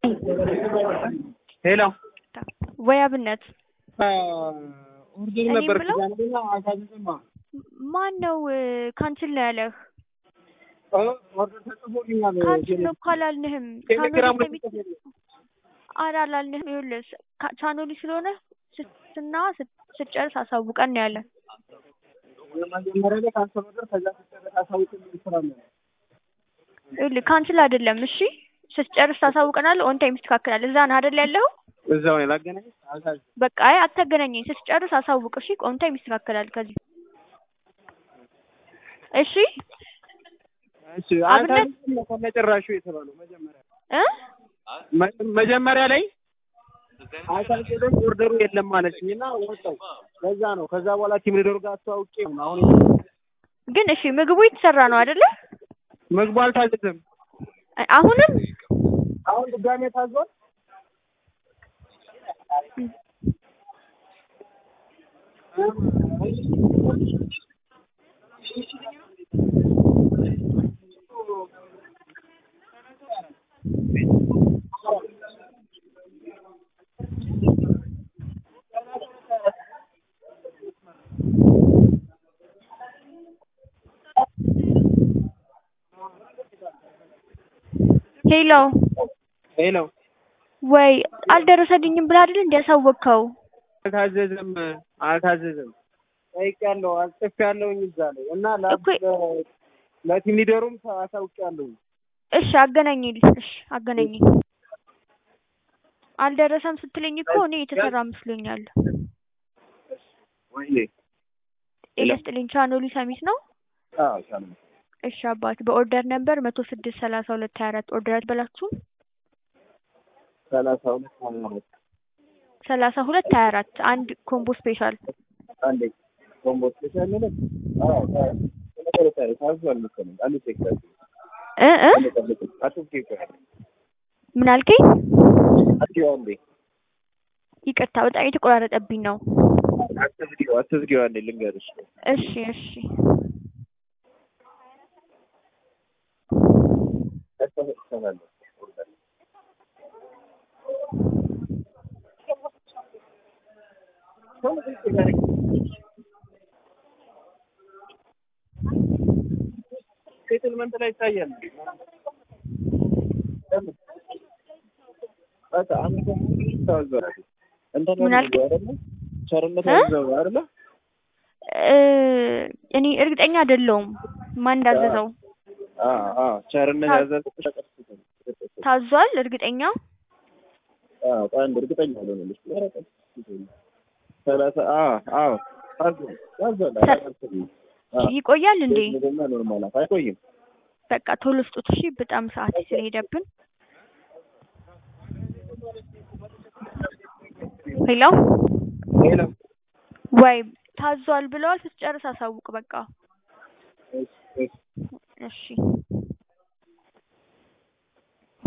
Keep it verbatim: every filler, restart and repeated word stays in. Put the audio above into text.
ሄሎ ወይ አብነት ኦርደር ነበር ከዛንደና አጋዘማ ማን ነው ካንስል ነው ያለህ? ኦርደር ተጽፎልኛል። ካንስል ነው ካላልንህም ቴሌግራም ላይ አላልንህም። ይኸውልህ ቻናሉ ስለሆነ ስና ስትጨርስ አሳውቀን ያለ መጀመሪያ ላይ ካንስል ነበር ከዛ ስትጨርስ አሳውቀን ይሰራል። ይኸውልህ ካንስል አይደለም እሺ፣ ስትጨርስ ታሳውቀናለህ። ኦን ታይም ትካከላለህ። እዛ ነው አይደል ያለው? እዛው ነው ላገናኝ አልታዝ በቃ አይ አታገናኘኝ። ስትጨርስ አሳውቅ እሺ። ኦን ታይም ይስተካከላል ከዚህ እሺ እሺ። አልታዝ ከመጨረሻው የተባለው መጀመሪያ እ መጀመሪያ ላይ አልታዝ ደግሞ ኦርደሩ የለም ማለችኝና ወጣው። ለዛ ነው ከዛ በኋላ ቲም ሊደር ጋር አስተዋውቄ ነው አሁን። ግን እሺ ምግቡ የተሰራ ነው አይደለ? ምግቡ አልታዘዘም። አሁንም አሁን ድጋሜ ታዟል። ሄሎ ሄሎ ወይ አልደረሰልኝም ብላ አይደል እንዲያሳወቅከው? አልታዘዘም አልታዘዘም ጠይቄያለሁ፣ አልጽፌያለሁኝ እዛ ላይ እና ለቲም ሊደሩም አሳውቄያለሁ። እሺ አገናኝልኝ። እሺ አገናኝልኝ። አልደረሰም ስትለኝ እኮ እኔ የተሰራ መስሎኛል። ወይኔ ኤለስጥልኝ ቻናሉ ሰሚት ነው? አዎ ሰሚት። እሺ አባት በኦርደር ነበር መቶ ስድስት ሰላሳ ሁለት ሀያ አራት ኦርደር አትበላችሁ? ሰላሳ ሁለት ሀያ አራት ሰላሳ ሁለት ሀያ አራት አንድ ኮምቦ ስፔሻል አንድ ኮምቦ ስፔሻል ነው። አዎ ተለቀቀ ታዟል መሰለኝ። አንድ ሴክተር እ እ አጥብቄ ምን አልከኝ? አጥቂው አንዴ ይቅርታ በጣም የተቆራረጠብኝ ነው። አትዝጊው አትዝጊው አንዴ ልንገርሽ። እሺ እሺ ተሰማለ ሴትልመንት ላይ ይታያል። አታ አንተ ታውዛለህ እንዴ ነው አይደል? ቸርነት ያዘው አይደል? እ እኔ እርግጠኛ አይደለሁም ማን እንዳዘዘው። አዎ አዎ ቸርነት ያዘው ታዟል። እርግጠኛ አዎ አንድ እርግጠኛ አይደለሁም። ወረቀት ሰላሳ አዎ አዎ ታዟል ታዟል። ይቆያል እንዴ? ኖርማል አይቆይም። በቃ ቶሎ ስጡት እሺ። በጣም ሰዓት ስለሄደብን። ሄሎ ሄሎ ወይ ታዟል ብለዋል። ስትጨርስ አሳውቅ በቃ። እሺ እሺ